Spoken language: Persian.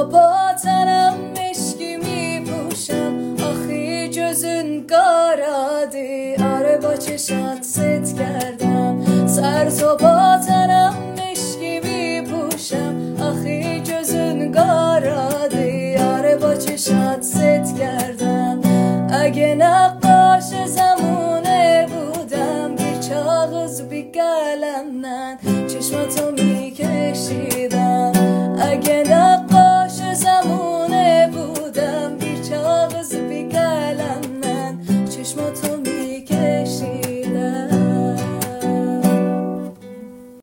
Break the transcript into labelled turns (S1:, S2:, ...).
S1: صبح تنم مشکی میپوشم، آخی جزون قارادی آره با چشات ست کردم. سر صبح تنم مشکی میپوشم، آخی جزون قارادی آره با چشات ست کردم. اگه نقاش زمونه بودم، bir kağız bir kalemden چشماتو